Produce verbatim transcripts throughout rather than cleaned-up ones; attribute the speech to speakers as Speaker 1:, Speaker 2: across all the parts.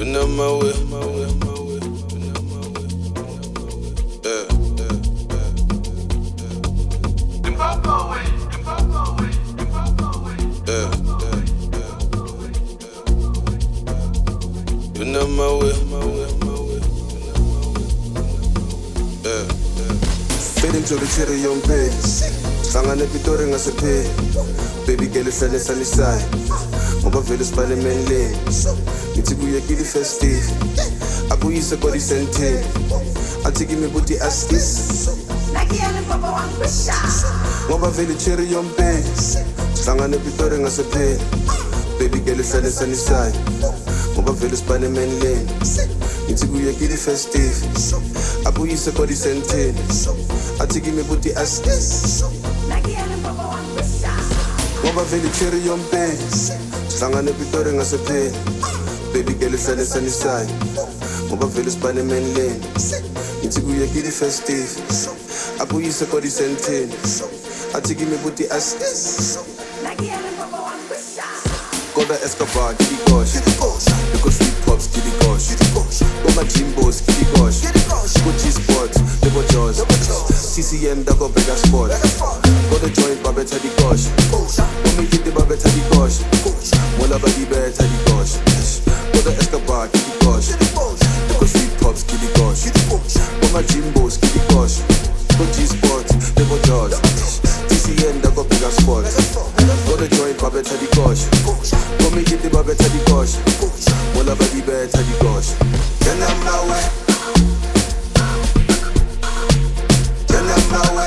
Speaker 1: been on my way. Yeah, yeah, yeah. Yeah, yeah, yeah. Been on my way. Yeah, yeah. Fading to the cherry on base. Hlangane Pitori ngasepheli. Baby girl ihlale salisaya. Ngoba vele sibale main lane. Ngithi kuye kili festive. Akuyise kodi senteni. Athi kimi buti askis.
Speaker 2: Nakiyale papa wangibisha.
Speaker 1: Ngoba vele cherry on base. Hlangane Pitori ngasepheli. Baby girl ihlale salisaya. Ngoba vele sibale main lane. Ngithi kuye kili festive. Akuyise kodi senteni. Athi kimi buti askis.
Speaker 2: Nakiyale papa wangibisha.
Speaker 1: Ngoba vele cherry on base. Hlangane Pitori ngasepheli. Baby girl ihlale salisaya. Ngoba vele sibane main lane. Ngithi kuye kili festive. Akuyise kodi senteni. Athi kimi buti askis.
Speaker 2: Nakiyale papa wangibisha.
Speaker 1: Koda Escobar, kitty gosh. Look sweet pops, kitty gosh. Go my Jimbos, kitty gosh. Go G-Spot, Lebo Jaws. C C M, da go bigger spot. Go the joint, babetta di gosh. Go me get the babetta di gosh. Mola badi betta di gosh. Go the Escobar, kitty gosh. Look sweet pops, kitty gosh. Go my Jimbos, kitty gosh. Go G-Spot, Lebo Jaws. C C M, da go bigger spot. Go the joint, babetta di gosh. Go me get the babetta di gosh. Mola badi betta di gosh. Then I'm my way. Then I'm my way.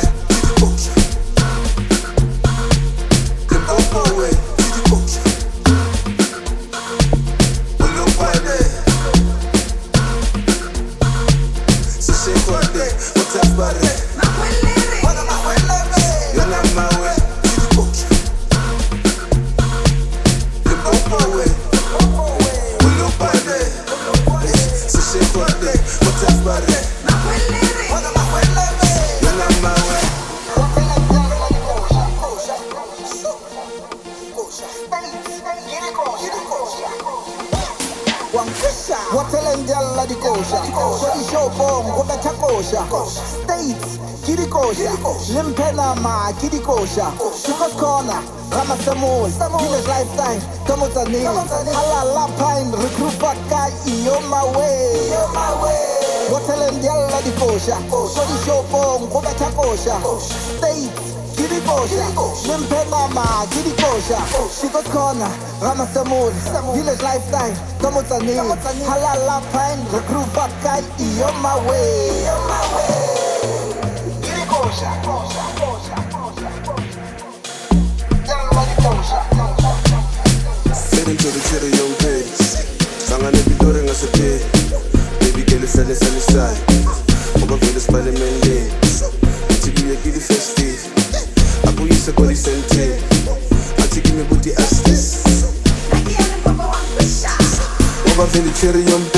Speaker 1: Then I'm my way. Well, nobody. So say what day, what's up, buddy? Then I'm my way. Then I'm my way. Well, nobody. So say what day, what's up, buddy? Then I'm my way.
Speaker 3: Watelendela di kosha, shodi shopong kota chakosha. States kidi kosha, limpena ma kidi kosha. Shukot corner, Rama Samoy, village lifestyle, Tomotani, Halala Pine, recruit Fakai, on my way. Watelendela di kosha, shodi shopong kota chakosha. States kidi kosha, limpena ma kidi kosha. Shukot corner, Rama Samoy, village lifestyle, Tomotani, Halala Pine, recruit Fakai, on my way. Kidi kosha, kosha, kosha, kosha, kosha.
Speaker 1: Fading to the cherry on base. Hlangane Pitori ngasepheli. Baby girl ihlale salisaya. Ngoba vele sibale main lane. Ngithi kuye kili festive. Akuyise kodi senteni. Athi kimi buti askis.
Speaker 2: Nakiyale papa wangibisha.
Speaker 1: Ngoba vele cherry on